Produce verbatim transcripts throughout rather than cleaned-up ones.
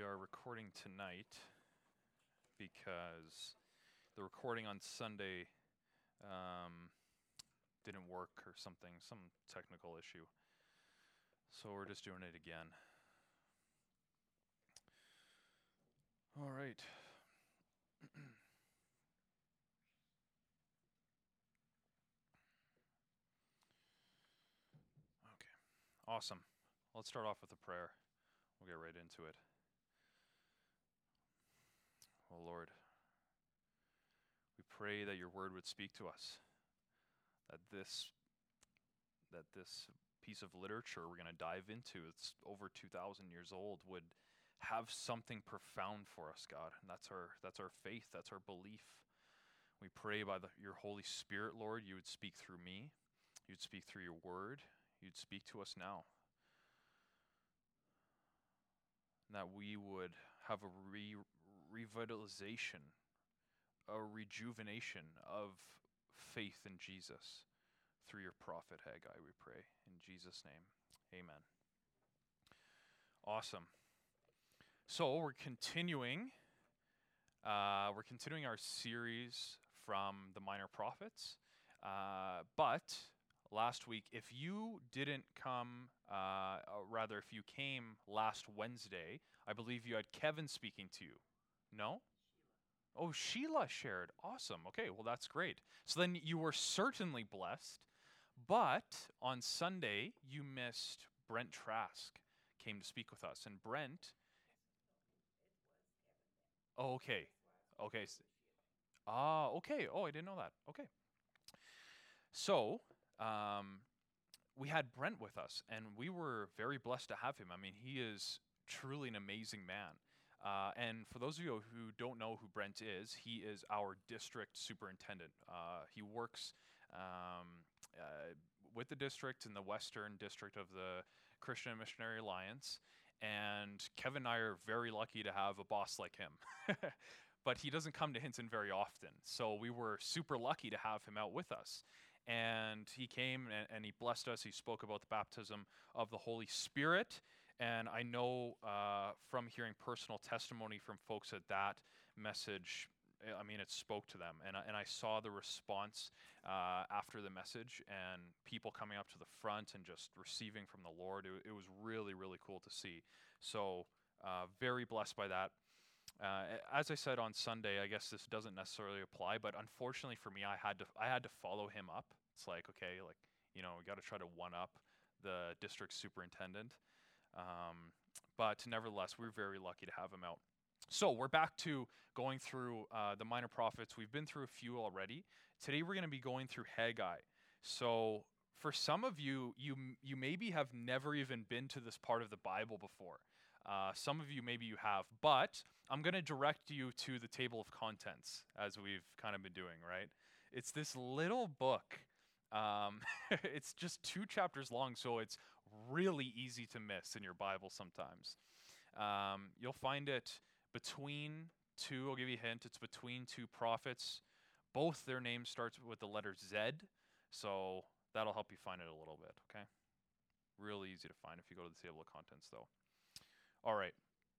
are recording tonight because the recording on Sunday um, didn't work or something, some technical issue. So we're just doing it again. All right. Okay. Awesome. Let's start off with a prayer. We'll get right into it. Oh Lord, we pray that your word would speak to us. That this that this piece of literature we're going to dive into, it's over two thousand years old, would have something profound for us, God. And that's our that's our faith, that's our belief. We pray by the, your Holy Spirit, Lord, you would speak through me. You'd speak through your word. You'd speak to us now. And that we would have a re- revitalization, a rejuvenation of faith in Jesus through your prophet Haggai, we pray. In Jesus' name, amen. Awesome. So we're continuing, uh, we're continuing our series from the Minor Prophets. Uh, but last week, if you didn't come, uh, or rather if you came last Wednesday, I believe you had Kevin speaking to you. No? Oh, Sheila shared. Awesome. Okay, well, that's great. So then you were certainly blessed. But on Sunday, you missed Brent Trask came to speak with us. And Brent... Oh, okay. Okay. Ah, okay. Oh, I didn't know that. Okay. So, um, we had Brent with us, and we were very blessed to have him. I mean, he is truly an amazing man. Uh, and for those of you who don't know who Brent is, he is our district superintendent. Uh, he works um, uh, with the district in the Western District of the Christian Missionary Alliance. And Kevin and I are very lucky to have a boss like him. But he doesn't come to Hinton very often. So we were super lucky to have him out with us. And he came and, and he blessed us. He spoke about the baptism of the Holy Spirit. And I know uh, from hearing personal testimony from folks at that message, I mean, it spoke to them. And I, and I saw the response uh, after the message and people coming up to the front and just receiving from the Lord. It, it was really, really cool to see. So uh, very blessed by that. Uh, as I said on Sunday, I guess this doesn't necessarily apply, but unfortunately for me, I had to I had to follow him up. It's like, okay, like, you know, we got to try to one up the district superintendent. Um, but nevertheless, we're very lucky to have him out. So we're back to going through uh, the Minor Prophets. We've been through a few already. Today we're going to be going through Haggai. So for some of you, you you maybe have never even been to this part of the Bible before. Uh, some of you, maybe you have, but I'm going to direct you to the table of contents, as we've kind of been doing, right? It's this little book. Um, it's just two chapters long, so it's really easy to miss in your Bible sometimes. Um, you'll find it between two, I'll give you a hint, it's between two prophets. Both their names starts with the letter Z, so that'll help you find it a little bit, okay? Really easy to find if you go to the table of contents, though. All right.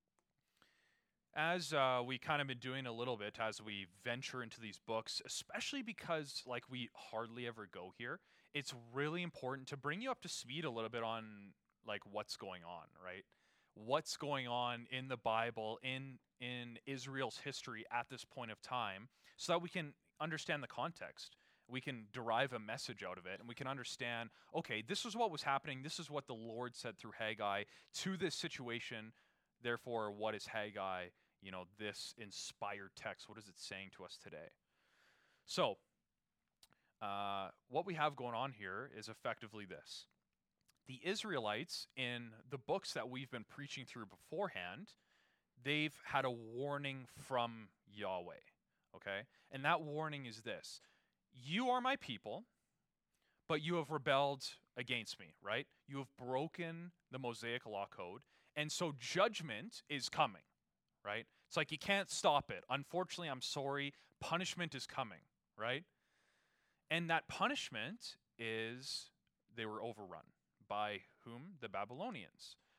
As uh, we kind of been doing a little bit as we venture into these books, especially because like we hardly ever go here, it's really important to bring you up to speed a little bit on like what's going on, right? What's going on in the Bible, in in Israel's history at this point of time, so that we can understand the context. We can derive a message out of it, and we can understand, okay, this is what was happening, this is what the Lord said through Haggai to this situation, therefore, what is Haggai, you know, this inspired text, what is it saying to us today? So, uh, what we have going on here is effectively this. The Israelites, in the books that we've been preaching through beforehand, they've had a warning from Yahweh, okay? And that warning is this. You are my people, but you have rebelled against me, right? You have broken the Mosaic law code, and so judgment is coming, right? It's like you can't stop it. Unfortunately, I'm sorry, punishment is coming, right? And that punishment is they were overrun. By whom? The Babylonians.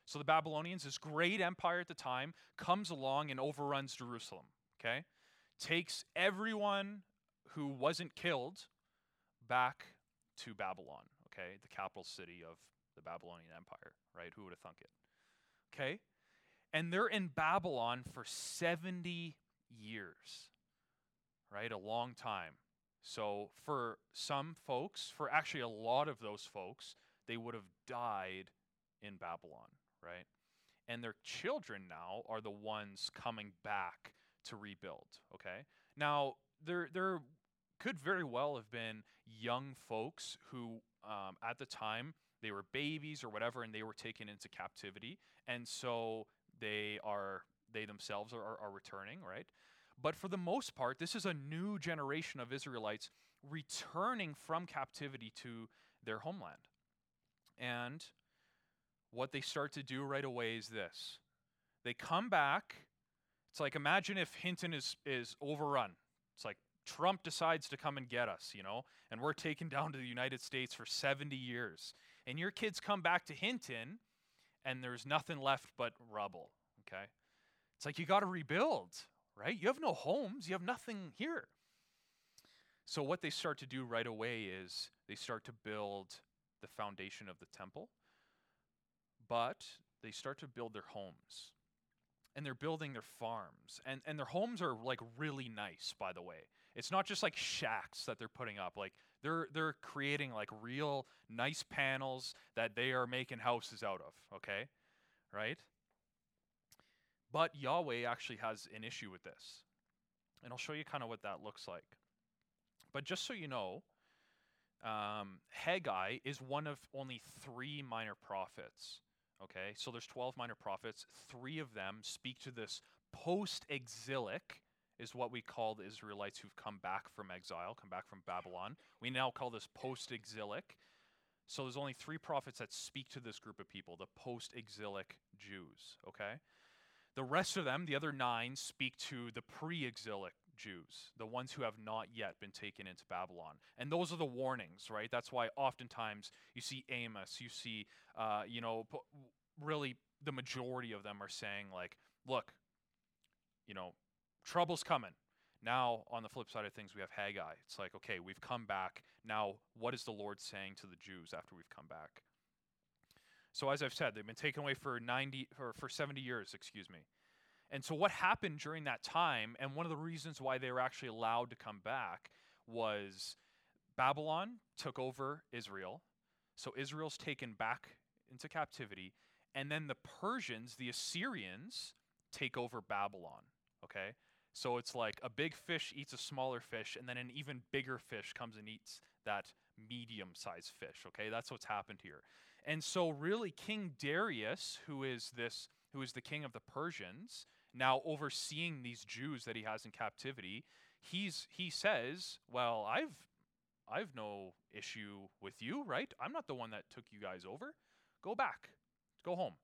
So the Babylonians, this great empire at the time, comes along and overruns Jerusalem, okay? Takes everyone who wasn't killed back to Babylon, okay? The capital city of the Babylonian Empire, right? Who would have thunk it? Okay? And they're in Babylon for seventy years, right? A long time. So for some folks, for actually a lot of those folks, they would have died in Babylon, right? And their children now are the ones coming back to rebuild, okay? Now, there there could very well have been young folks who, um, at the time, they were babies or whatever, and they were taken into captivity, and so they are they themselves are, are, are returning, right? But for the most part, this is a new generation of Israelites returning from captivity to their homeland. And what they start to do right away is this. They come back. It's like, imagine if Hinton is, is overrun. It's like Trump decides to come and get us, you know, and we're taken down to the United States for seventy years. And your kids come back to Hinton, and there's nothing left but rubble, okay? It's like you got to rebuild, right? You have no homes. You have nothing here. So what they start to do right away is they start to build the foundation of the temple, but they start to build their homes. And they're building their farms. And and their homes are like really nice, by the way. It's not just like shacks that they're putting up. Like they're they're creating like real nice panels that they are making houses out of, okay? Right? But Yahweh actually has an issue with this. And I'll show you kind of what that looks like. But just so you know, um, Haggai is one of only three minor prophets. Okay, so there's twelve minor prophets. Three of them speak to this post-exilic, is what we call the Israelites who've come back from exile, come back from Babylon. We now call this post-exilic. So there's only three prophets that speak to this group of people, the post-exilic Jews, okay? The rest of them, the other nine, speak to the pre-exilic Jews, the ones who have not yet been taken into Babylon. And those are the warnings, right? That's why oftentimes you see Amos, you see, uh, you know, really the majority of them are saying like, look, you know, trouble's coming. Now, on the flip side of things, we have Haggai. It's like, okay, we've come back. Now, what is the Lord saying to the Jews after we've come back? So as I've said, they've been taken away for ninety or for seventy years, excuse me. And so what happened during that time, and one of the reasons why they were actually allowed to come back, was Babylon took over Israel. So Israel's taken back into captivity. And then the Persians, the Assyrians, take over Babylon. Okay? So it's like a big fish eats a smaller fish, and then an even bigger fish comes and eats that medium-sized fish. Okay? That's what's happened here. And so really King Darius, who is this, who is the king of the Persians, now overseeing these Jews that he has in captivity, he's he says, well, I've I've no issue with you, right? I'm not the one that took you guys over. Go back. Go home.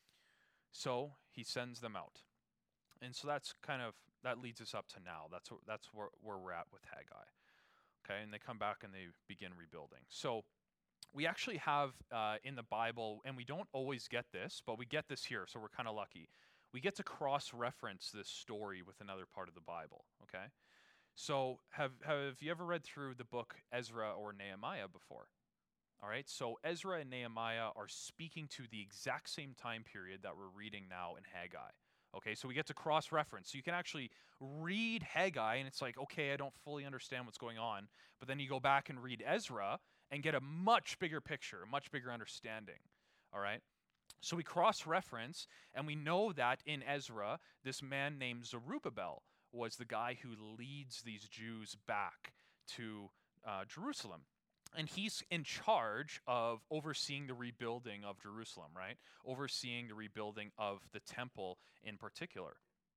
So he sends them out. And so that's kind of, that leads us up to now. That's that's where, where we're at with Haggai. Okay, and they come back and they begin rebuilding. So we actually have uh, in the Bible, and we don't always get this, but we get this here, so we're kind of lucky. We get to cross-reference this story with another part of the Bible, okay? So have have you ever read through the book Ezra or Nehemiah before? All right, so Ezra and Nehemiah are speaking to the exact same time period that we're reading now in Haggai. Okay, so we get to cross-reference. So you can actually read Haggai, and it's like, okay, I don't fully understand what's going on. But then you go back and read Ezra and get a much bigger picture, a much bigger understanding. All right? So we cross-reference, and we know that in Ezra, this man named Zerubbabel was the guy who leads these Jews back to uh, Jerusalem. And he's in charge of overseeing the rebuilding of Jerusalem, right? Overseeing the rebuilding of the temple in particular.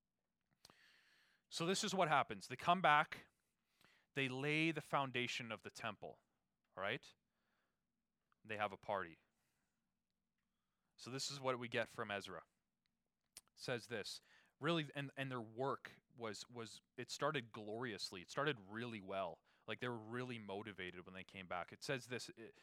So this is what happens. They come back, they lay the foundation of the temple, all right? They have a party. So this is what we get from Ezra. It says this, really, and, and their work was, was, it started gloriously. It started really well. Like they were really motivated when they came back. It says this, it,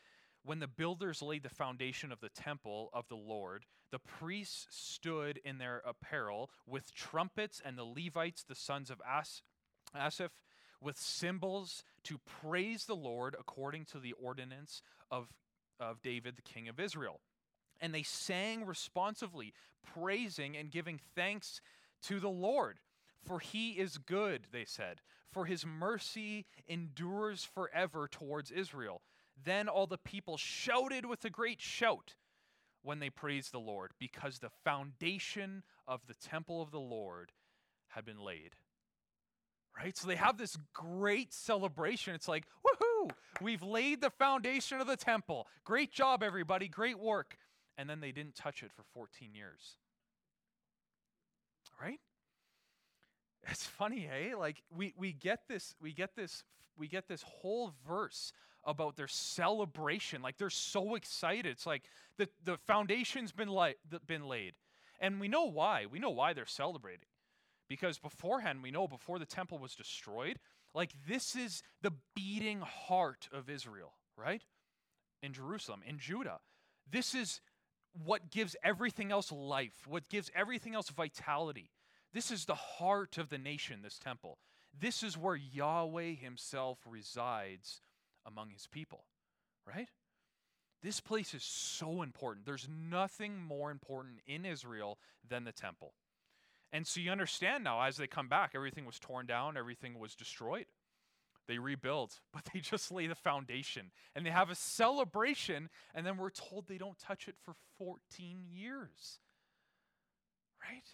when the builders laid the foundation of the temple of the Lord, the priests stood in their apparel with trumpets, and the Levites, the sons of As- Asaph, with cymbals to praise the Lord according to the ordinance of, of David, the king of Israel. And they sang responsively, praising and giving thanks to the Lord. For he is good, they said, for his mercy endures forever towards Israel. Then all the people shouted with a great shout when they praised the Lord, because the foundation of the temple of the Lord had been laid. Right? So they have this great celebration. It's like, woohoo, we've laid the foundation of the temple. Great job, everybody. Great work. And then they didn't touch it for fourteen years. Right? It's funny, hey? Like we we get this we get this we get this whole verse about their celebration. Like they're so excited. It's like the the foundation's been li- been laid. And we know why. We know why they're celebrating. Because beforehand, we know before the temple was destroyed, like this is the beating heart of Israel, right? In Jerusalem, in Judah. This is what gives everything else life, what gives everything else vitality. This is the heart of the nation, this temple. This is where Yahweh himself resides among his people, right? This place is so important. There's nothing more important in Israel than the temple. And so you understand now, as they come back, everything was torn down, everything was destroyed. They rebuild, but they just lay the foundation. And they have a celebration, and then we're told they don't touch it for fourteen years. Right?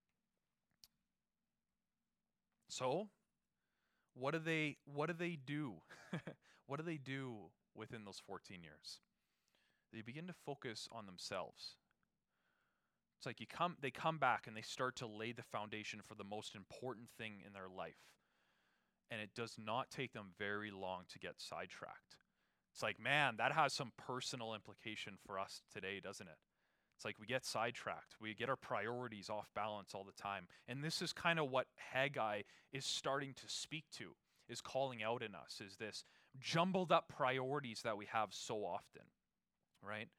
So, what do they what do they do? What do they do within those fourteen years? They begin to focus on themselves. It's like you come they come back and they start to lay the foundation for the most important thing in their life. And it does not take them very long to get sidetracked. It's like, man, that has some personal implication for us today, doesn't it? It's like we get sidetracked. We get our priorities off balance all the time. And this is kind of what Haggai is starting to speak to, is calling out in us, is this jumbled up priorities that we have so often, right?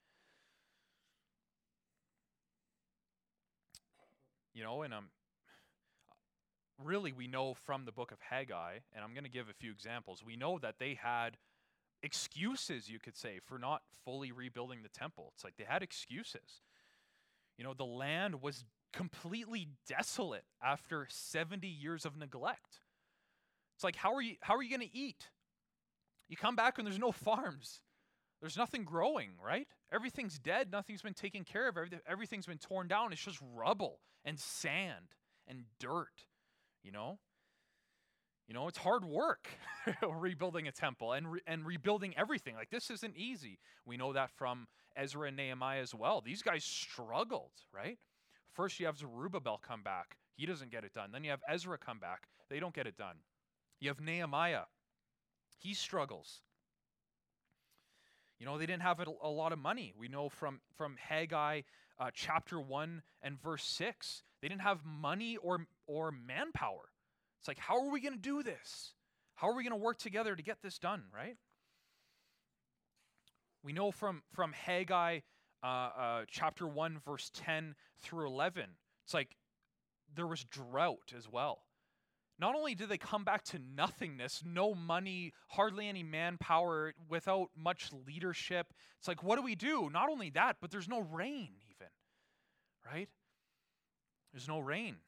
You know, and um, really we know from the book of Haggai, and I'm going to give a few examples, we know that they had excuses, you could say, for not fully rebuilding the temple. It's like they had excuses. You know, the land was completely desolate after seventy years of neglect. It's like, how are you how are you going to eat? You come back and there's no farms. There's nothing growing, right? Everything's dead. Nothing's been taken care of. Everything's been torn down. It's just rubble and sand and dirt, you know? You know, it's hard work rebuilding a temple and re- and rebuilding everything. Like, this isn't easy. We know that from Ezra and Nehemiah as well. These guys struggled, right? First, you have Zerubbabel come back. He doesn't get it done. Then you have Ezra come back. They don't get it done. You have Nehemiah. He struggles. You know, they didn't have a, a lot of money. We know from, from Haggai uh, chapter one and verse six, they didn't have money or, or manpower. It's like, how are we going to do this? How are we going to work together to get this done, right? We know from, from Haggai uh, uh, chapter one, verse ten through eleven, it's like there was drought as well. Not only did they come back to nothingness, no money, hardly any manpower, without much leadership. It's like, what do we do? Not only that, but there's no rain even, right? There's no rain.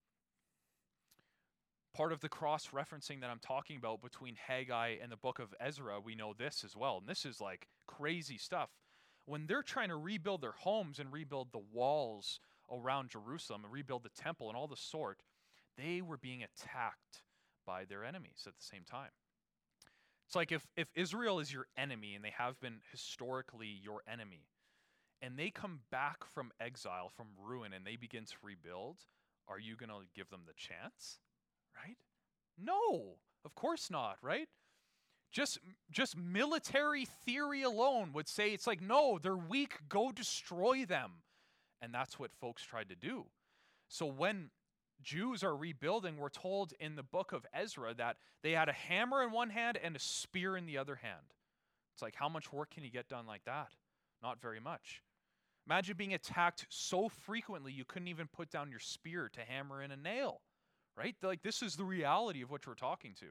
Part of the cross-referencing that I'm talking about between Haggai and the book of Ezra, we know this as well. And this is like crazy stuff. When they're trying to rebuild their homes and rebuild the walls around Jerusalem and rebuild the temple and all the sort, they were being attacked by their enemies at the same time. It's like if, if Israel is your enemy, and they have been historically your enemy, and they come back from exile, from ruin, and they begin to rebuild, are you going to give them the chance? Right? No, of course not, right? Just, just military theory alone would say, it's like, no, they're weak, go destroy them. And that's what folks tried to do. So when Jews are rebuilding, we're told in the book of Ezra that they had a hammer in one hand and a spear in the other hand It's like, how much work can you get done like that? Not very much. Imagine being attacked so frequently you couldn't even put down your spear to hammer in a nail, right? Like, this is the reality of what we're talking to.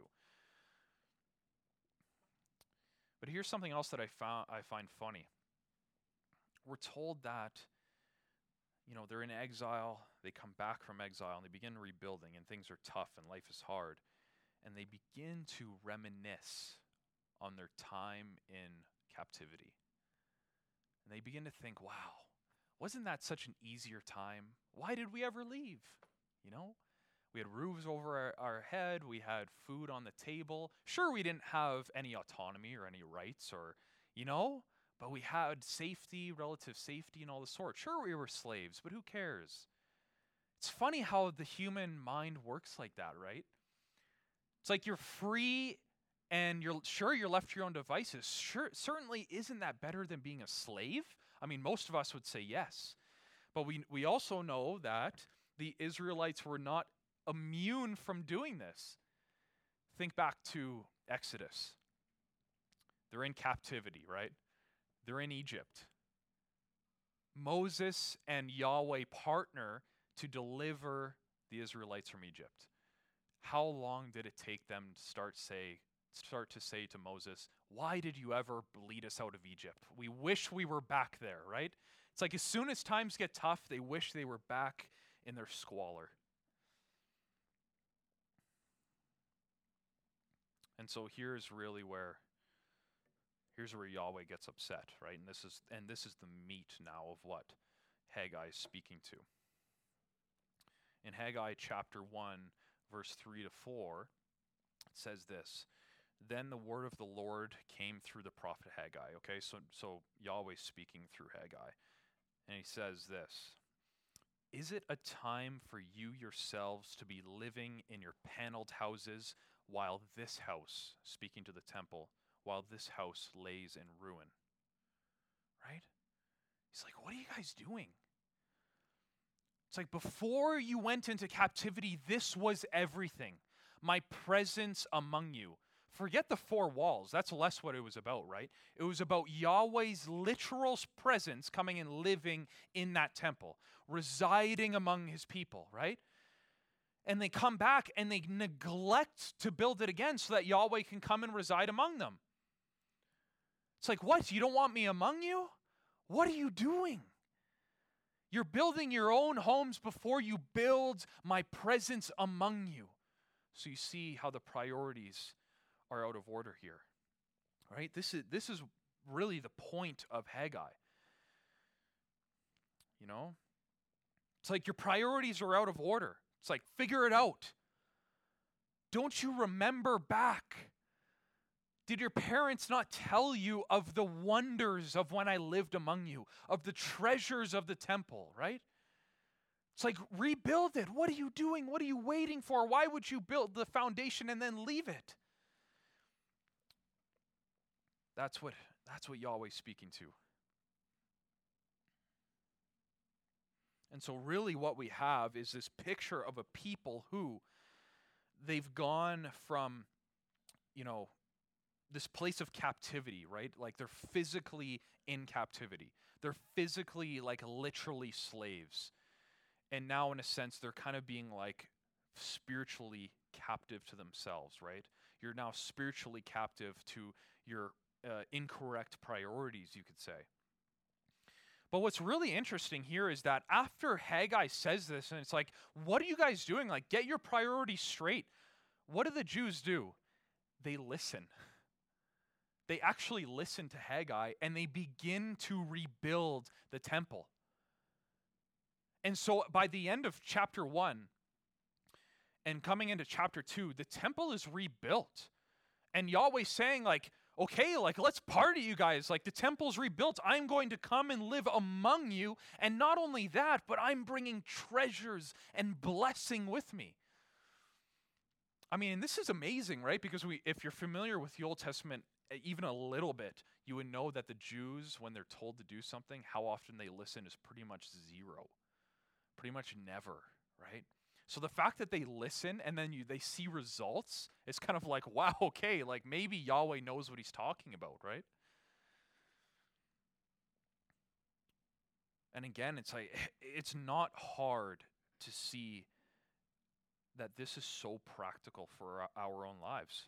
But here's something else that I found I find funny. We're told that, you know, they're in exile, they come back from exile, and they begin rebuilding, and things are tough, and life is hard. And they begin to reminisce on their time in captivity. And they begin to think, wow, wasn't that such an easier time? Why did we ever leave? You know, we had roofs over our, our head, we had food on the table. Sure, we didn't have any autonomy or any rights or, you know, but we had safety, relative safety and all the sort. Sure, we were slaves, but who cares? It's funny how the human mind works like that, right? It's like you're free and you're sure you're left to your own devices. Sure, certainly isn't that better than being a slave? I mean, most of us would say yes. But we we also know that the Israelites were not immune from doing this. Think back to Exodus. They're in captivity, right? They're in Egypt. Moses and Yahweh partner to deliver the Israelites from Egypt. How long did it take them to start say start to say to Moses, why did you ever lead us out of Egypt? We wish we were back there, right? It's like as soon as times get tough, they wish they were back in their squalor. And so here's really where here's where Yahweh gets upset, right? And this is and this is the meat now of what Haggai is speaking to. In Haggai chapter one, verse three to four, it says this: Then the word of the Lord came through the prophet Haggai. Okay, so so Yahweh's speaking through Haggai. And he says this: Is it a time for you yourselves to be living in your paneled houses while this house, speaking to the temple, while this house lays in ruin? Right? He's like, what are you guys doing? It's like, before you went into captivity, this was everything. My presence among you. Forget the four walls. That's less what it was about, right? It was about Yahweh's literal presence coming and living in that temple, residing among his people, right? And they come back and they neglect to build it again so that Yahweh can come and reside among them. It's like, what? You don't want me among you? What are you doing? You're building your own homes before you build my presence among you. So you see how the priorities are out of order here, right? This is this is really the point of Haggai. You know, it's like your priorities are out of order. It's like, figure it out. Don't you remember back? Did your parents not tell you of the wonders of when I lived among you, of the treasures of the temple, right? It's like, rebuild it. What are you doing? What are you waiting for? Why would you build the foundation and then leave it? That's what that's what Yahweh's speaking to. And so really what we have is this picture of a people who they've gone from, you know, this place of captivity, right? Like they're physically in captivity. They're physically, like literally slaves. And now in a sense, they're kind of being like spiritually captive to themselves, right? You're now spiritually captive to your uh, incorrect priorities, you could say. But what's really interesting here is that after Haggai says this, and it's like, what are you guys doing? Like, get your priorities straight. What do the Jews do? They listen. They actually listen to Haggai, and they begin to rebuild the temple. And so by the end of chapter one, and coming into chapter two, the temple is rebuilt. And Yahweh's saying, like, okay, like, let's party, you guys. Like, the temple's rebuilt. I'm going to come and live among you. And not only that, but I'm bringing treasures and blessing with me. I mean, this is amazing, right? Because we, if you're familiar with the Old Testament, even a little bit, you would know that the Jews, when they're told to do something, how often they listen is pretty much zero. Pretty much never, right? So the fact that they listen and then you they see results, it's kind of like, wow, okay, like maybe Yahweh knows what he's talking about, right? And again, it's like, it's not hard to see that this is so practical for our, our own lives.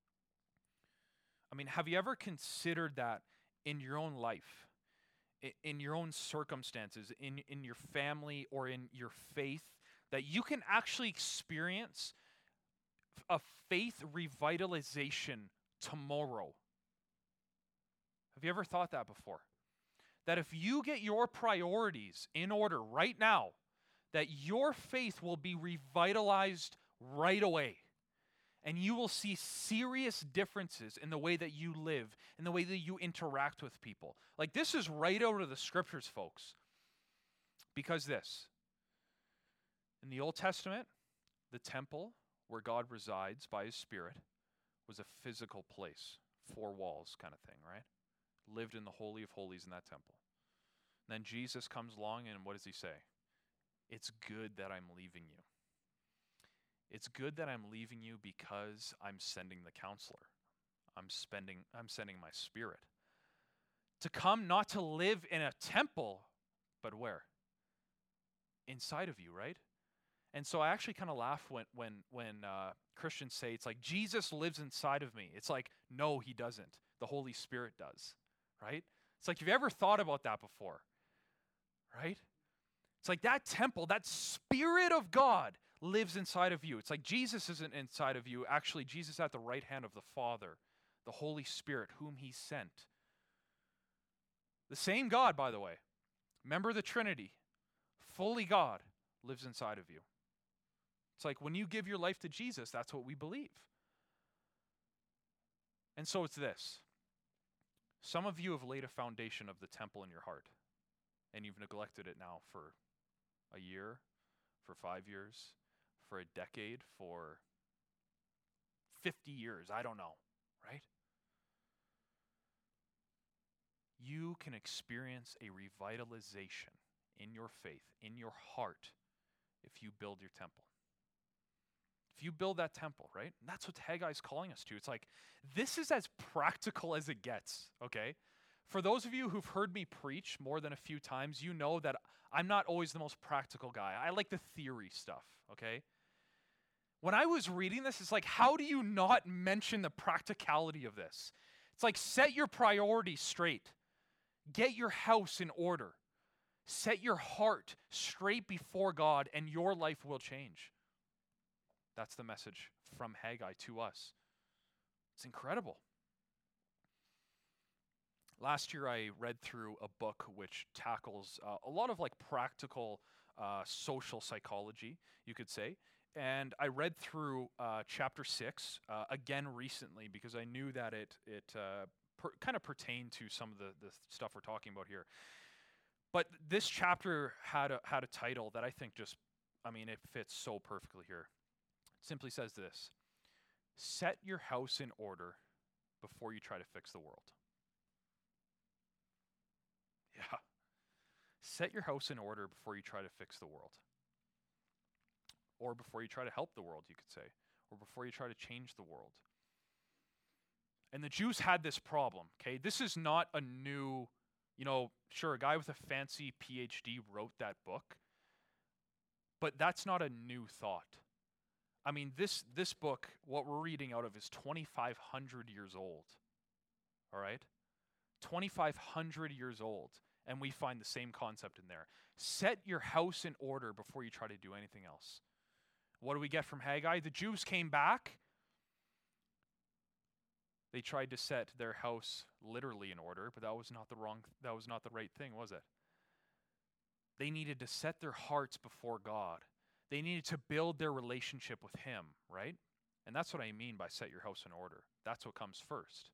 I mean, have you ever considered that in your own life, in, in your own circumstances, in, in your family or in your faith, that you can actually experience a faith revitalization tomorrow? Have you ever thought that before? That if you get your priorities in order right now, that your faith will be revitalized right away. And you will see serious differences in the way that you live, in the way that you interact with people. Like, this is right out of the scriptures, folks. Because this, in the Old Testament, the temple where God resides by his Spirit was a physical place, four walls kind of thing, right? Lived in the Holy of Holies in that temple. And then Jesus comes along, and what does he say? It's good that I'm leaving you. It's good that I'm leaving you because I'm sending the counselor. I'm spending, I'm sending my Spirit. To come not to live in a temple, but where? Inside of you, right? And so I actually kind of laugh when when when uh, Christians say it's like Jesus lives inside of me. It's like, no, he doesn't. The Holy Spirit does, right? It's like, have you ever thought about that before? Right? It's like that temple, that Spirit of God lives inside of you. It's like Jesus isn't inside of you. Actually, Jesus is at the right hand of the Father, the Holy Spirit, whom he sent. The same God, by the way. Remember the Trinity. Fully God lives inside of you. It's like when you give your life to Jesus, that's what we believe. And so it's this. Some of you have laid a foundation of the temple in your heart, and you've neglected it now for a year, for five years, for a decade, for fifty years. I don't know, right? You can experience a revitalization in your faith, in your heart, if you build your temple. If you build that temple, right? And that's what Haggai is calling us to. It's like, this is as practical as it gets, okay? For those of you who've heard me preach more than a few times, you know that I'm not always the most practical guy. I like the theory stuff, okay? When I was reading this, it's like, how do you not mention the practicality of this? It's like, set your priorities straight. Get your house in order. Set your heart straight before God, and your life will change. That's the message from Haggai to us. It's incredible. Last year I read through a book which tackles uh, a lot of like practical uh, social psychology, you could say. And I read through uh, chapter six uh, again recently because I knew that it it uh, per- kind of pertained to some of the, the stuff we're talking about here. But this chapter had a, had a title that I think just, I mean, it fits so perfectly here. It simply says this: set your house in order before you try to fix the world. Yeah. Set your house in order before you try to fix the world. Or before you try to help the world, you could say. Or before you try to change the world. And the Jews had this problem, okay? This is not a new, you know, sure, a guy with a fancy P H D wrote that book, but that's not a new thought. I mean, this this book, what we're reading out of, is twenty-five hundred years old, all right? twenty-five hundred years old, and we find the same concept in there. Set your house in order before you try to do anything else. What do we get from Haggai? The Jews came back. They tried to set their house literally in order, but that was not the wrong, that was not the right thing, was it? They needed to set their hearts before God. They needed to build their relationship with Him, right? And that's what I mean by set your house in order. That's what comes first.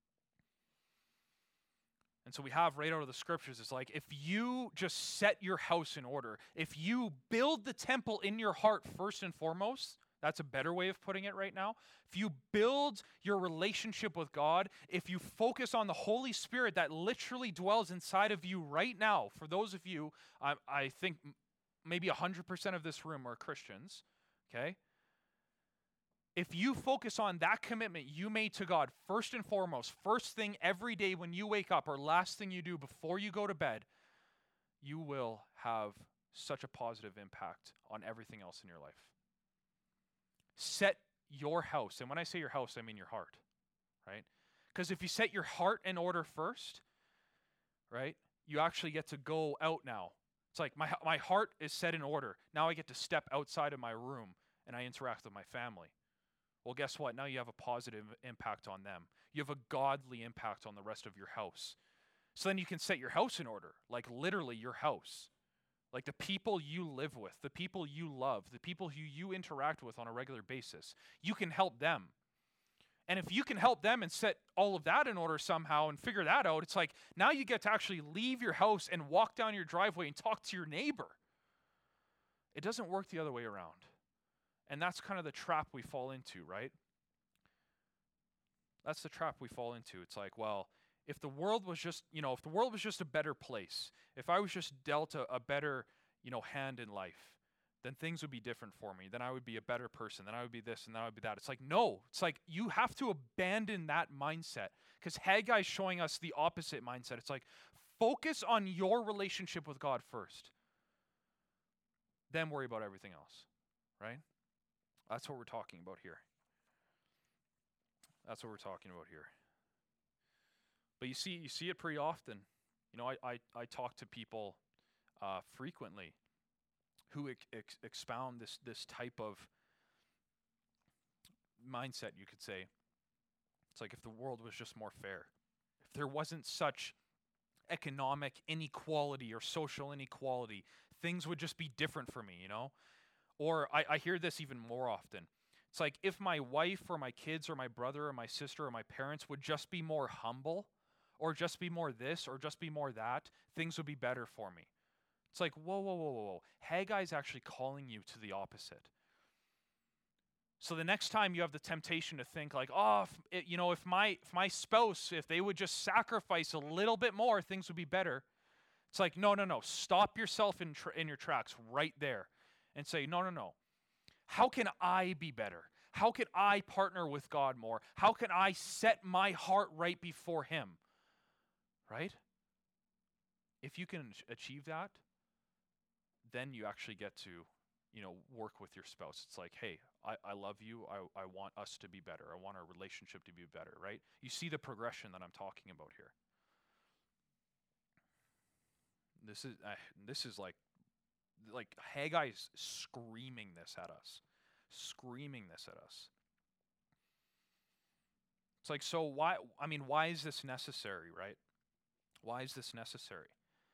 And so we have right out of the scriptures, it's like, if you just set your house in order, if you build the temple in your heart first and foremost, that's a better way of putting it right now. If you build your relationship with God, if you focus on the Holy Spirit that literally dwells inside of you right now, for those of you, I, I think maybe one hundred percent of this room are Christians, okay? If you focus on that commitment you made to God first and foremost, first thing every day when you wake up or last thing you do before you go to bed, you will have such a positive impact on everything else in your life. Set your house, and when I say your house, I mean your heart, right? Because if you set your heart in order first, right, you actually get to go out now. It's like my my heart is set in order. Now I get to step outside of my room and I interact with my family. Well, guess what? Now you have a positive impact on them. You have a godly impact on the rest of your house. So then you can set your house in order, like literally your house. Like the people you live with, the people you love, the people who you interact with on a regular basis. You can help them. And if you can help them and set all of that in order somehow and figure that out, it's like now you get to actually leave your house and walk down your driveway and talk to your neighbor. It doesn't work the other way around. And that's kind of the trap we fall into, right? That's the trap we fall into. It's like, well, if the world was just, you know, if the world was just a better place, if I was just dealt a, a better, you know, hand in life, then things would be different for me. Then I would be a better person. Then I would be this and then I would be that. It's like, no, it's like you have to abandon that mindset because Haggai is showing us the opposite mindset. It's like, focus on your relationship with God first. Then worry about everything else, right? That's what we're talking about here. That's what we're talking about here. But you see, you see it pretty often. You know, I I, I talk to people uh, frequently who ex- ex- expound this this type of mindset, you could say. It's like if the world was just more fair, if there wasn't such economic inequality or social inequality, things would just be different for me, you know? Or I, I hear this even more often. It's like if my wife or my kids or my brother or my sister or my parents would just be more humble, or just be more this, or just be more that, things would be better for me. It's like, whoa, whoa, whoa, whoa, whoa. Haggai's actually calling you to the opposite. So the next time you have the temptation to think like, oh, if, it, you know, if my if my spouse, if they would just sacrifice a little bit more, things would be better. It's like, no, no, no. Stop yourself in tra- in your tracks right there and say, no, no, no. How can I be better? How can I partner with God more? How can I set my heart right before Him? Right? If you can achieve that, then you actually get to, you know, work with your spouse. It's like, hey, I, I love you. I, I want us to be better. I want our relationship to be better, right? You see the progression that I'm talking about here. This is uh, this is like, like Haggai is screaming this at us, screaming this at us. It's like, so why, I mean, why is this necessary, right? Why is this necessary?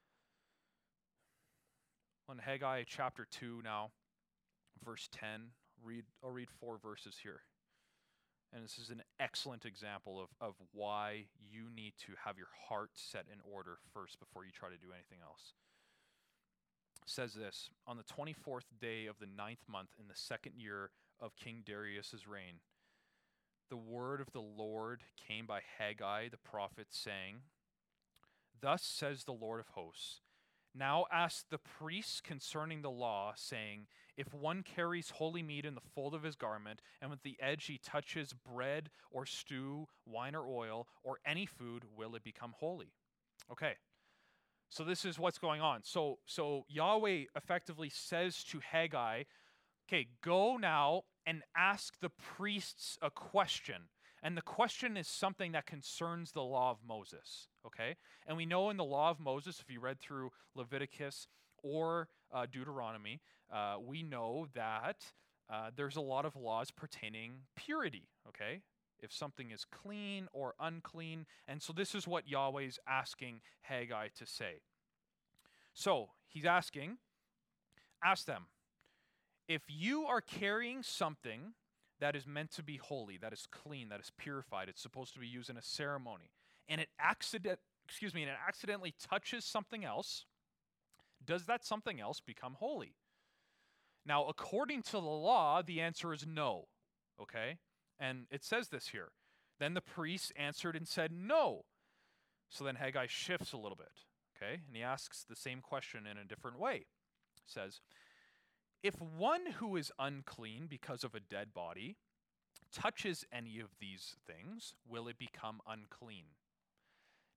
On Haggai chapter two now, verse ten, read, I'll read four verses here. And this is an excellent example of, of why you need to have your heart set in order first before you try to do anything else. It says this, on the twenty-fourth day of the ninth month in the second year of King Darius's reign, the word of the Lord came by Haggai the prophet, saying, thus says the Lord of hosts, now ask the priests concerning the law, saying, if one carries holy meat in the fold of his garment, and with the edge he touches bread or stew, wine or oil, or any food, will it become holy? Okay, so this is what's going on. So, so Yahweh effectively says to Haggai, okay, go now and ask the priests a question. And the question is something that concerns the law of Moses, okay? And we know in the law of Moses, if you read through Leviticus or uh, Deuteronomy, uh, we know that uh, there's a lot of laws pertaining purity, okay? If something is clean or unclean. And so this is what Yahweh's asking Haggai to say. So he's asking, ask them, if you are carrying something that is meant to be holy, that is clean, that is purified, it's supposed to be used in a ceremony, and it accident, excuse me, and it accidentally touches something else, does that something else become holy? Now, according to the law, the answer is no, okay? And it says this here. Then the priests answered and said no. So then Haggai shifts a little bit, okay? And he asks the same question in a different way. He says, if one who is unclean because of a dead body touches any of these things, will it become unclean?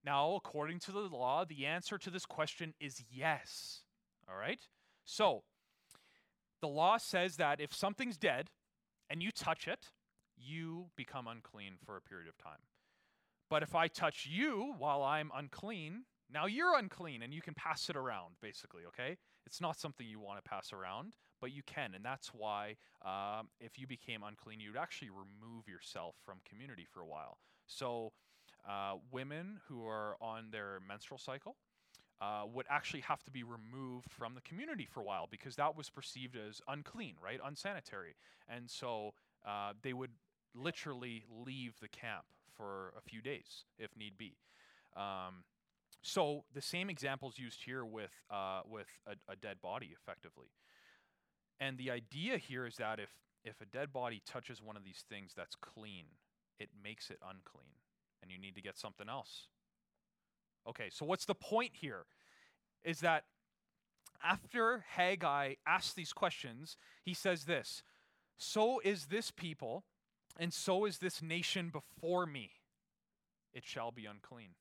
Now, according to the law, the answer to this question is yes. All right? So, the law says that if something's dead and you touch it, you become unclean for a period of time. But if I touch you while I'm unclean, now you're unclean and you can pass it around, basically, okay? It's not something you want to pass around, but you can. And that's why um, if you became unclean, you'd actually remove yourself from community for a while. So uh, women who are on their menstrual cycle uh, would actually have to be removed from the community for a while because that was perceived as unclean, right? Unsanitary. And so uh, they would literally leave the camp for a few days if need be. Um, so the same examples used here with uh, with a, a dead body, effectively. And the idea here is that if if a dead body touches one of these things that's clean, it makes it unclean, and you need to get something else. Okay, so what's the point here? Is that after Haggai asks these questions, he says this: "So is this people, and so is this nation before me. It shall be unclean."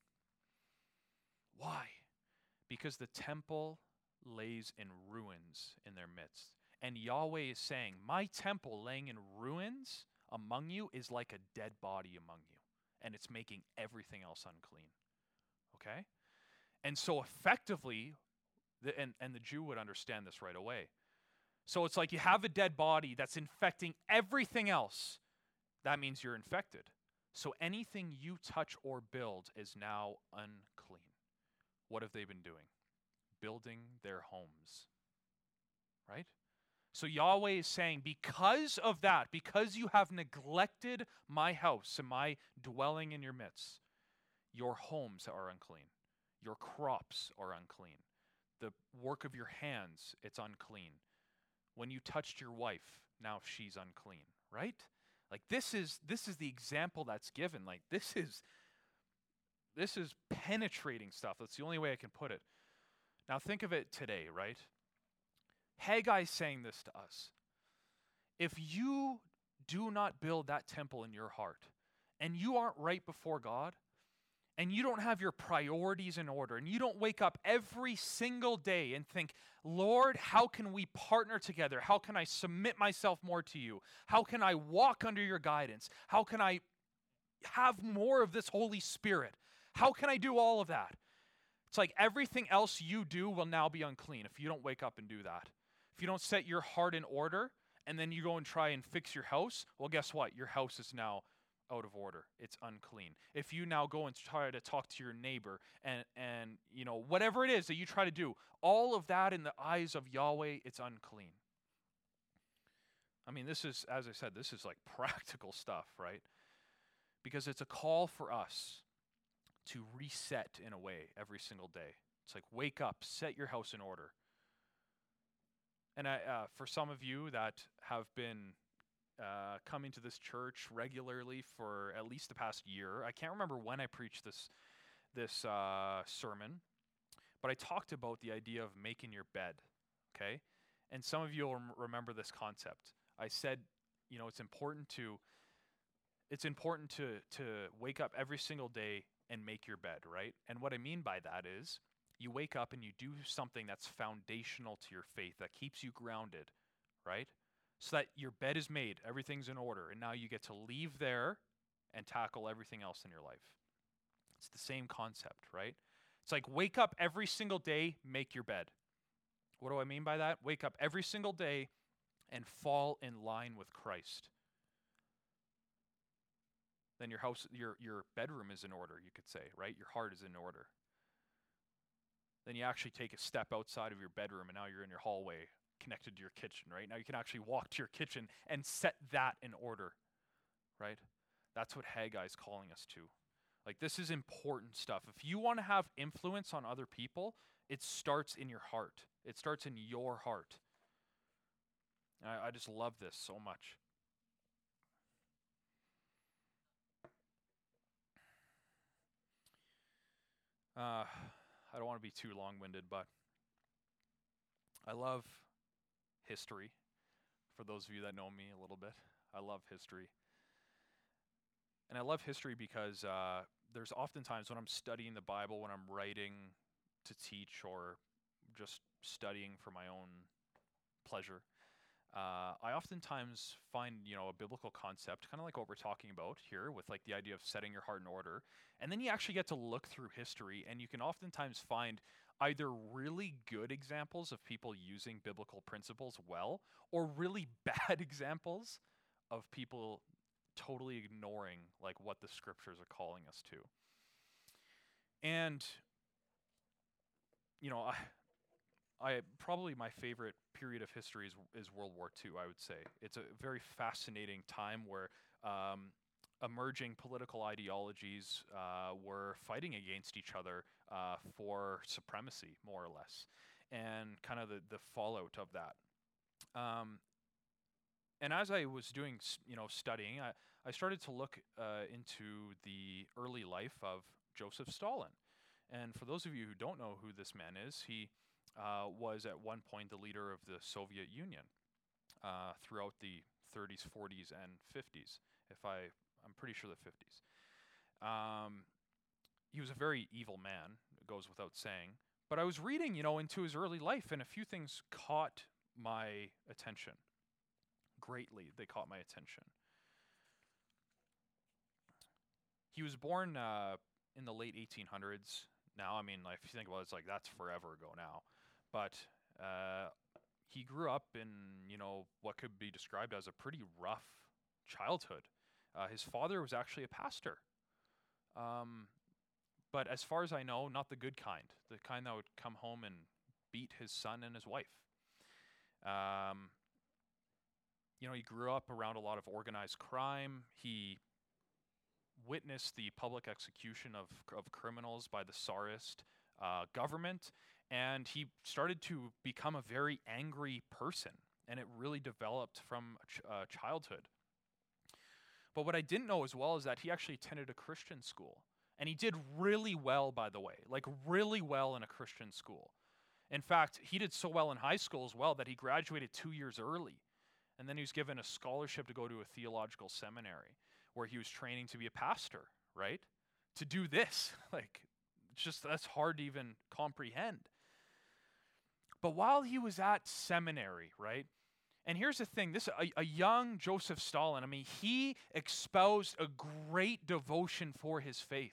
Why? Because the temple lays in ruins in their midst. And Yahweh is saying, my temple laying in ruins among you is like a dead body among you. And it's making everything else unclean. Okay? And so effectively, the, and, and the Jew would understand this right away. So it's like you have a dead body that's infecting everything else. That means you're infected. So anything you touch or build is now unclean. What have they been doing? Building their homes. Right? So Yahweh is saying, because of that, because you have neglected my house and my dwelling in your midst, your homes are unclean. Your crops are unclean. The work of your hands, it's unclean. When you touched your wife, now she's unclean, right? Like this is this is the example that's given. Like this is this is penetrating stuff. That's the only way I can put it. Now think of it today, right? Haggai is saying this to us. If you do not build that temple in your heart, and you aren't right before God, and you don't have your priorities in order, and you don't wake up every single day and think, Lord, how can we partner together? How can I submit myself more to you? How can I walk under your guidance? How can I have more of this Holy Spirit? How can I do all of that? It's like everything else you do will now be unclean if you don't wake up and do that. If you don't set your heart in order, and then you go and try and fix your house, well, guess what? Your house is now out of order. It's unclean. If you now go and try to talk to your neighbor and, and you know, whatever it is that you try to do, all of that in the eyes of Yahweh, it's unclean. I mean, this is, as I said, this is like practical stuff, right? Because it's a call for us to reset in a way every single day. It's like, wake up, set your house in order. And I, uh, for some of you that have been uh, coming to this church regularly for at least the past year, I can't remember when I preached this this uh, sermon, but I talked about the idea of making your bed, okay? And some of you will rem- remember this concept. I said, you know, it's important to it's important to to wake up every single day and make your bed, right? And what I mean by that is you wake up and you do something that's foundational to your faith, that keeps you grounded, right? So that your bed is made, everything's in order, and now you get to leave there and tackle everything else in your life. It's the same concept, right? It's like wake up every single day, make your bed. What do I mean by that? Wake up every single day and fall in line with Christ. Then your house, your your bedroom is in order, you could say, right? Your heart is in order. Then you actually take a step outside of your bedroom and now you're in your hallway connected to your kitchen, right? Now you can actually walk to your kitchen and set that in order, right? That's what Haggai is calling us to. Like, this is important stuff. If you want to have influence on other people, it starts in your heart. It starts in your heart. I, I just love this so much. Uh, I don't want to be too long-winded, but I love history. For those of you that know me a little bit, I love history. And I love history because uh, there's oftentimes when I'm studying the Bible, when I'm writing to teach or just studying for my own pleasure, uh, I oftentimes find, you know, a biblical concept, kind of like what we're talking about here with like the idea of setting your heart in order. And then you actually get to look through history, and you can oftentimes find either really good examples of people using biblical principles well, or really bad examples of people totally ignoring like what the scriptures are calling us to. And you know, I I probably my favorite period of history is, is World War Two, I would say. It's a very fascinating time where um, emerging political ideologies uh, were fighting against each other uh, for supremacy, more or less, and kind of the, the fallout of that. Um, and as I was doing, you know, studying, I, I started to look uh, into the early life of Joseph Stalin. And for those of you who don't know who this man is, he uh, was at one point the leader of the Soviet Union uh, throughout the thirties, forties, and fifties. If I, I'm pretty sure the fifties. Um, he was a very evil man, it goes without saying. But I was reading, you know, into his early life, and a few things caught my attention. Greatly, they caught my attention. He was born uh, in the late eighteen hundreds. Now, I mean, like, if you think about it, it's like that's forever ago now. But uh, he grew up in, you know, what could be described as a pretty rough childhood. Uh, his father was actually a pastor. Um, but as far as I know, not the good kind, the kind that would come home and beat his son and his wife. Um, you know, he grew up around a lot of organized crime. He witnessed the public execution of, of criminals by the Tsarist uh, government, and he started to become a very angry person, and it really developed from ch- uh, childhood. But what I didn't know as well is that he actually attended a Christian school, and he did really well, by the way, like really well in a Christian school. In fact, he did so well in high school as well that he graduated two years early, and then he was given a scholarship to go to a theological seminary where he was training to be a pastor, right? To do this, like, it's just, that's hard to even comprehend. But while he was at seminary, right? And here's the thing, this a, a young Joseph Stalin, I mean, he espoused a great devotion for his faith.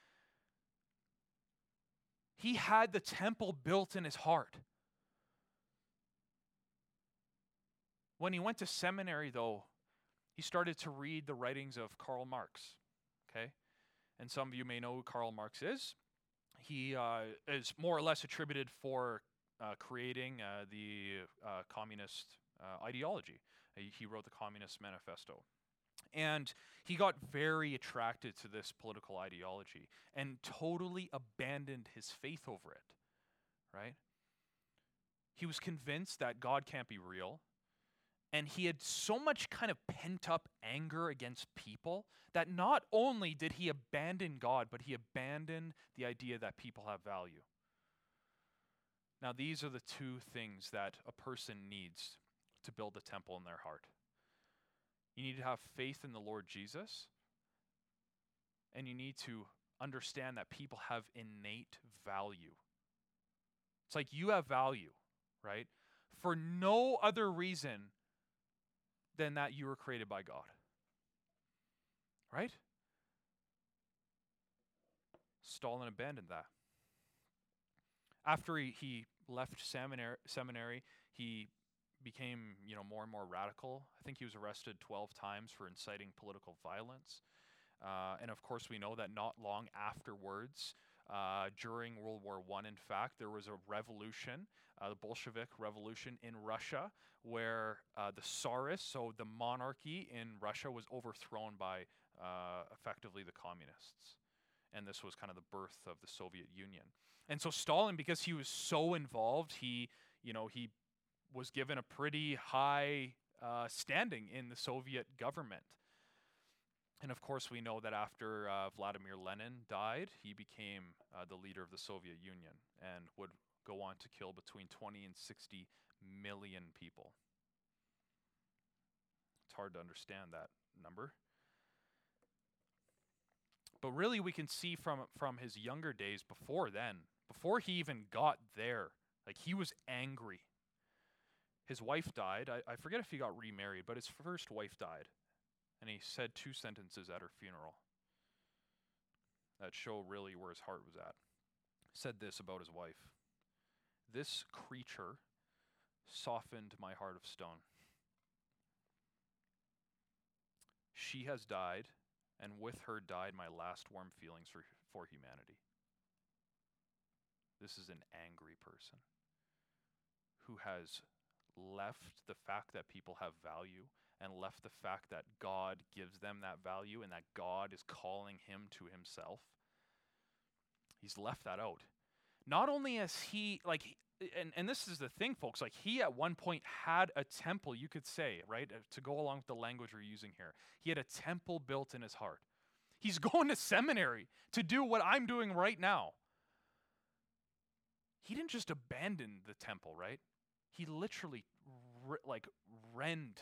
He had the temple built in his heart. When he went to seminary, though, he started to read the writings of Karl Marx, okay? And some of you may know who Karl Marx is. He uh, is more or less attributed for uh, creating uh, the uh, communist uh, ideology. He, he wrote the Communist Manifesto. And he got very attracted to this political ideology and totally abandoned his faith over it, right? He was convinced that God can't be real. And he had so much kind of pent-up anger against people that not only did he abandon God, but he abandoned the idea that people have value. Now, these are the two things that a person needs to build a temple in their heart. You need to have faith in the Lord Jesus, and you need to understand that people have innate value. It's like you have value, right? For no other reason than that you were created by God. Right? Stalin abandoned that. After he, he left seminary, seminary, he became, you know, more and more radical. I think he was arrested twelve times for inciting political violence. Uh, and of course, we know that not long afterwards, uh, during World War One, in fact, there was a revolution, uh, the Bolshevik Revolution in Russia, where uh, the Tsarists, so the monarchy in Russia, was overthrown by uh, effectively the communists. And this was kind of the birth of the Soviet Union. And so Stalin, because he was so involved, he, you know, he was given a pretty high uh, standing in the Soviet government. And of course, we know that after uh, Vladimir Lenin died, he became uh, the leader of the Soviet Union and would go on to kill between twenty and sixty million people. It's hard to understand that number. But really we can see from from his younger days before then, before he even got there, like he was angry. His wife died. I, I forget if he got remarried, but his first wife died. And he said two sentences at her funeral that show really where his heart was at. He said this about his wife: "This creature softened my heart of stone. She has died, and with her died my last warm feelings for, for humanity." This is an angry person who has left the fact that people have value and left the fact that God gives them that value and that God is calling him to himself. He's left that out. Not only has he, like, and, and this is the thing, folks, like he at one point had a temple, you could say, right, to go along with the language we're using here. He had a temple built in his heart. He's going to seminary to do what I'm doing right now. He didn't just abandon the temple, right? He literally, r- like, rend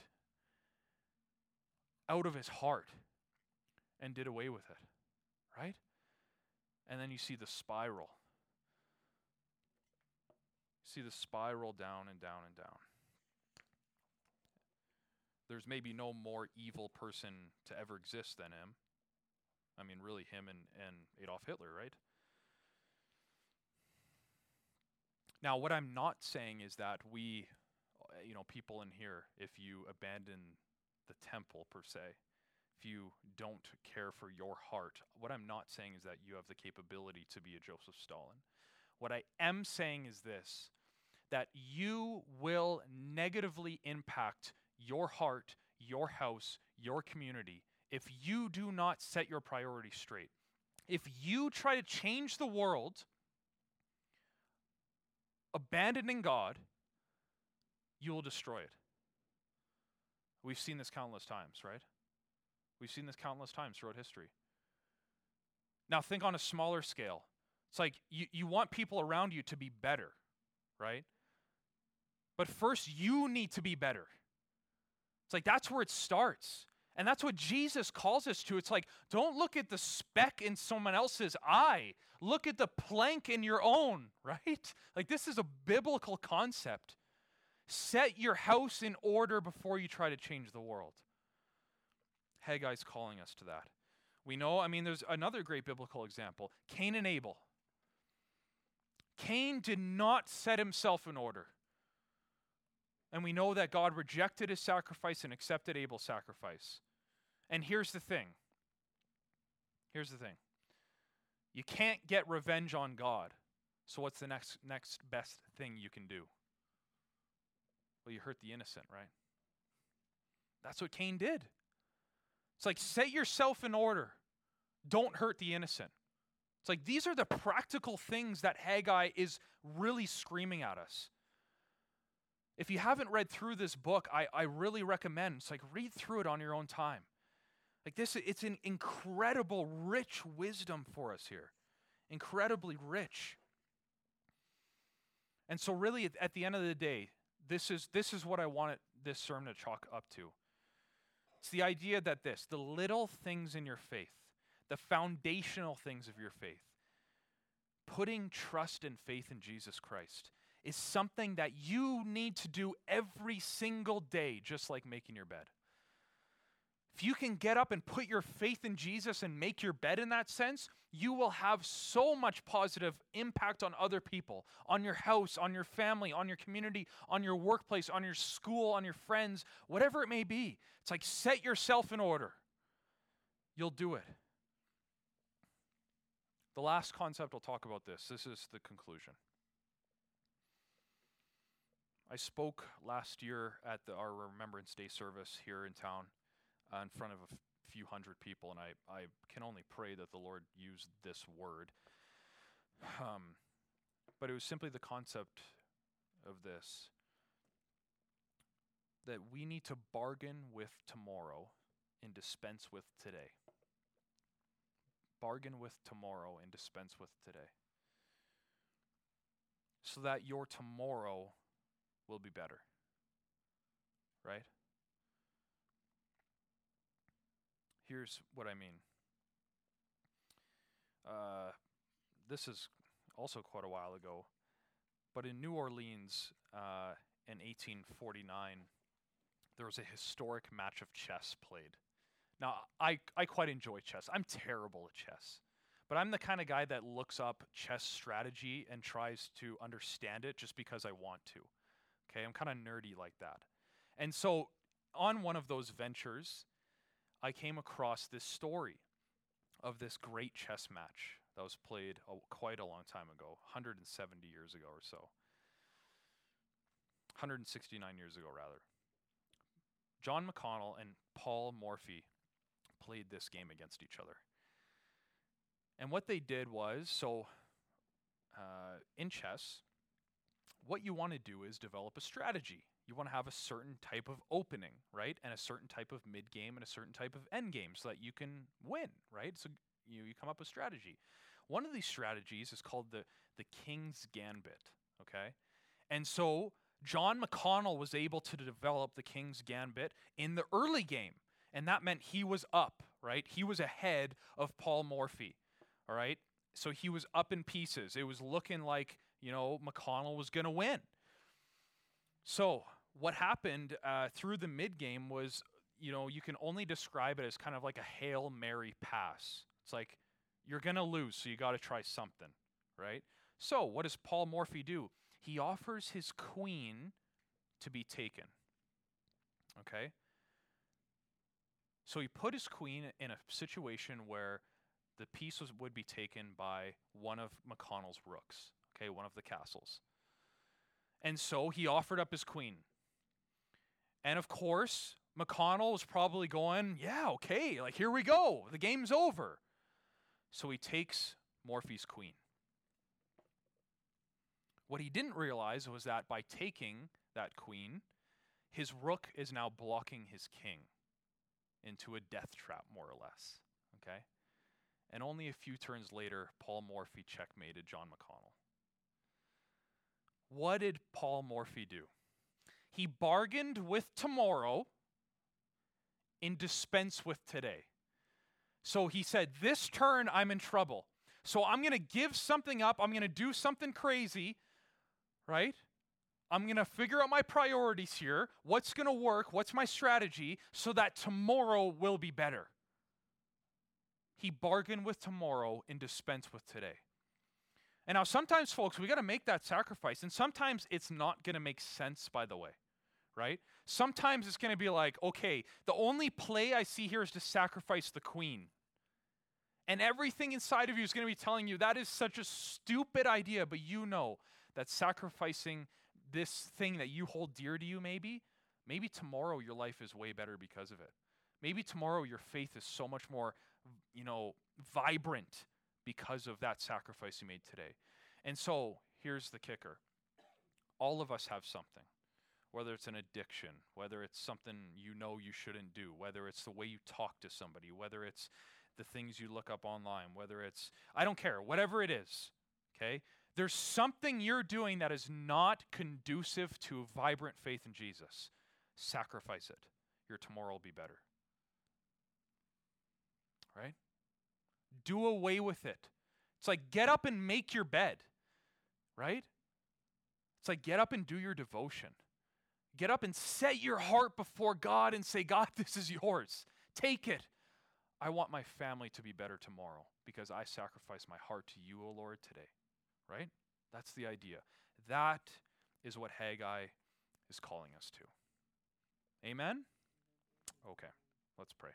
out of his heart and did away with it, right? And then you see the spiral. See the spiral down and down and down. There's maybe no more evil person to ever exist than him. I mean, really him and, and Adolf Hitler, right? Now, what I'm not saying is that we, you know, people in here, if you abandon the temple per se, if you don't care for your heart, what I'm not saying is that you have the capability to be a Joseph Stalin. What I am saying is this, that you will negatively impact your heart, your house, your community if you do not set your priorities straight. If you try to change the world, abandoning God, you will destroy it. We've seen this countless times, right? We've seen this countless times throughout history. Now think on a smaller scale. It's like you, you want people around you to be better, right? But first you need to be better. It's like that's where it starts. And that's what Jesus calls us to. It's like, don't look at the speck in someone else's eye. Look at the plank in your own, right? Like this is a biblical concept. Set your house in order before you try to change the world. Haggai's calling us to that. We know, I mean, there's another great biblical example. Cain and Abel. Cain did not set himself in order. And we know that God rejected his sacrifice and accepted Abel's sacrifice. And here's the thing. Here's the thing. You can't get revenge on God. So what's the next next best thing you can do? Well, you hurt the innocent, right? That's what Cain did. It's like, set yourself in order. Don't hurt the innocent. It's like, these are the practical things that Haggai is really screaming at us. If you haven't read through this book, I, I really recommend, it's like, read through it on your own time. Like this, it's an incredible, rich wisdom for us here. Incredibly rich. And so really, at, at the end of the day, this is, this is what I wanted this sermon to chalk up to. It's the idea that this, the little things in your faith, the foundational things of your faith, putting trust and faith in Jesus Christ is something that you need to do every single day, just like making your bed. If you can get up and put your faith in Jesus and make your bed in that sense, you will have so much positive impact on other people, on your house, on your family, on your community, on your workplace, on your school, on your friends, whatever it may be. It's like, set yourself in order. You'll do it. The last concept I'll talk about this. This is the conclusion. I spoke last year at the, our Remembrance Day service here in town uh, in front of a f- few hundred people, and I, I can only pray that the Lord used this word. Um, but it was simply the concept of this, that we need to bargain with tomorrow and dispense with today. Bargain with tomorrow and dispense with today. So that your tomorrow will be better. Right? Here's what I mean. uh, this is also quite a while ago, but in New Orleans uh, in eighteen forty-nine, there was a historic match of chess played. Now, I, I quite enjoy chess. I'm terrible at chess, but I'm the kind of guy that looks up chess strategy and tries to understand it just because I want to. Okay, I'm kind of nerdy like that. And so on one of those ventures, I came across this story of this great chess match that was played a, quite a long time ago, one hundred seventy years ago or so. one hundred sixty-nine years ago, rather. John McConnell and Paul Morphy played this game against each other. And what they did was, so uh, in chess, what you want to do is develop a strategy. You want to have a certain type of opening, right? And a certain type of mid-game and a certain type of end game so that you can win, right? So you, you come up with strategy. One of these strategies is called the, the King's Gambit, okay? And so John McConnell was able to develop the King's Gambit in the early game. And that meant he was up, right? He was ahead of Paul Morphy, all right? So he was up in pieces. It was looking like, you know, McConnell was going to win. So what happened uh, through the mid-game was, you know, you can only describe it as kind of like a Hail Mary pass. It's like, you're going to lose, so you got to try something, right? So what does Paul Morphy do? He offers his queen to be taken, okay? So he put his queen in a situation where the piece was, would be taken by one of McConnell's rooks, okay, one of the castles. And so he offered up his queen. And of course, McConnell was probably going, yeah, okay, like here we go, the game's over. So he takes Morphy's queen. What he didn't realize was that by taking that queen, his rook is now blocking his king into a death trap, more or less, okay? And only a few turns later, Paul Morphy checkmated John McConnell. What did Paul Morphy do? He bargained with tomorrow in dispense with today. So he said, this turn I'm in trouble. So I'm going to give something up. I'm going to do something crazy, right? I'm going to figure out my priorities here. What's going to work? What's my strategy so that tomorrow will be better? He bargained with tomorrow in dispense with today. And now sometimes, folks, we got to make that sacrifice. And sometimes it's not going to make sense, by the way, right? Sometimes it's going to be like, okay, the only play I see here is to sacrifice the queen. And everything inside of you is going to be telling you that is such a stupid idea, but you know that sacrificing this thing that you hold dear to you maybe, maybe tomorrow your life is way better because of it. Maybe tomorrow your faith is so much more, you know, vibrant because of that sacrifice you made today. And so here's the kicker. All of us have something, whether it's an addiction, whether it's something you know you shouldn't do, whether it's the way you talk to somebody, whether it's the things you look up online, whether it's, I don't care, whatever it is, okay? There's something you're doing that is not conducive to a vibrant faith in Jesus. Sacrifice it. Your tomorrow will be better. Right? Do away with it. It's like get up and make your bed. Right? It's like get up and do your devotion. Get up and set your heart before God and say, God, this is yours. Take it. I want my family to be better tomorrow because I sacrifice my heart to you, O Lord, today. Right? That's the idea. That is what Haggai is calling us to. Amen? Okay, let's pray.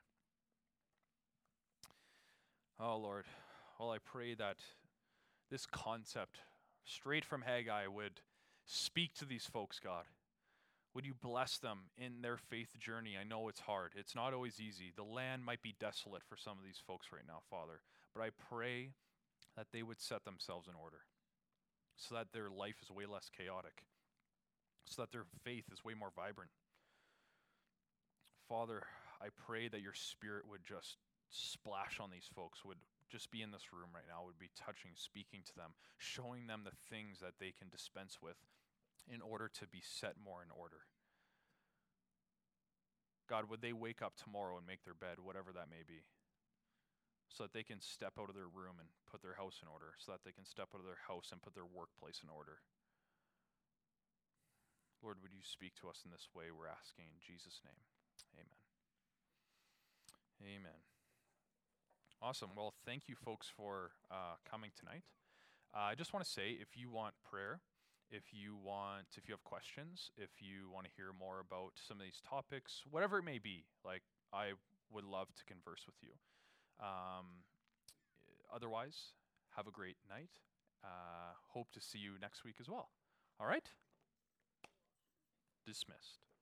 Oh, Lord, well, I pray that this concept straight from Haggai would speak to these folks, God. Would you bless them in their faith journey? I know it's hard. It's not always easy. The land might be desolate for some of these folks right now, Father. But I pray that they would set themselves in order so that their life is way less chaotic, so that their faith is way more vibrant. Father, I pray that your Spirit would just splash on these folks, would just be in this room right now, would be touching, speaking to them, showing them the things that they can dispense with in order to be set more in order. God, would they wake up tomorrow and make their bed, whatever that may be, so that they can step out of their room and put their house in order, so that they can step out of their house and put their workplace in order. Lord, would you speak to us in this way? We're asking in Jesus' name. Amen. Amen. Awesome. Well, thank you folks for uh, coming tonight. Uh, I just want to say, if you want prayer, if you want, if you have questions, if you want to hear more about some of these topics, whatever it may be, like, I would love to converse with you. Um, otherwise, have a great night. Uh, hope to see you next week as well. All right? Dismissed.